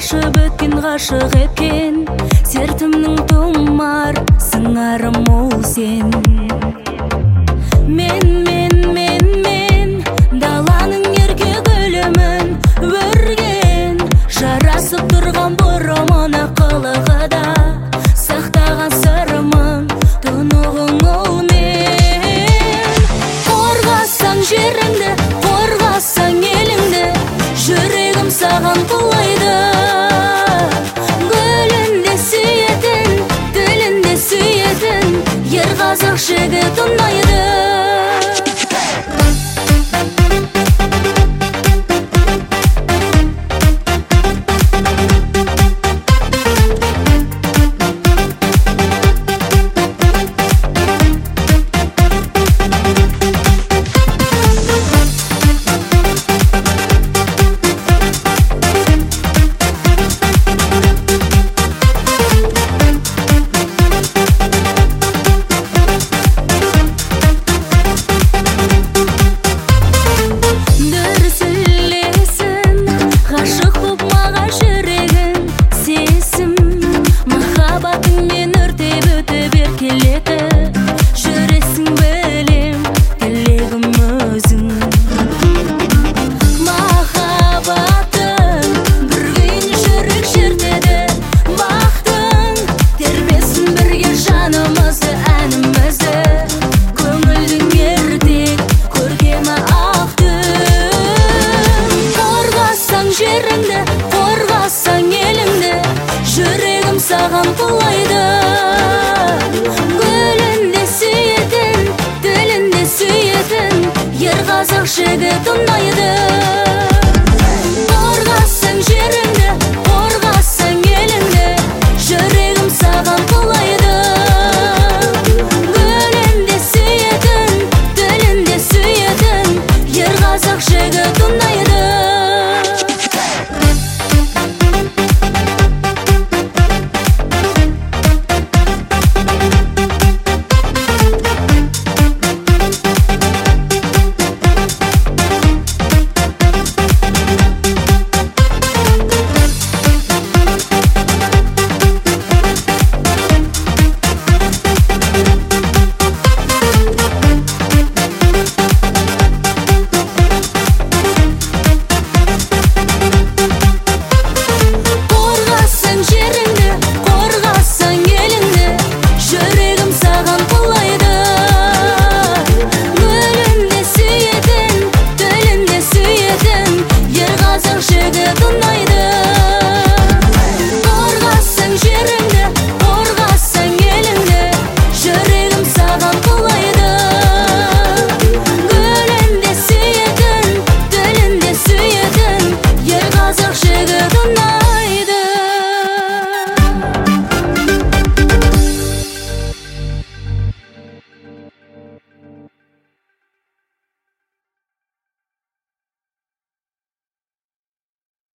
ашып өткен ғашық еткен сертімнің тұмар сыңарым ол сен. Мен даланың ерке гүлімін өрген, жарасып тұрған бұрымына қылығы да сақтаған сырымын тұнығың ол мен. Қорғасаң жеріңді, қорғасаң еліңді, жүрегім саған құлайды. Гүлінде сүйетін, тілінде сүйетін ер қазақ жігіт ұнайды.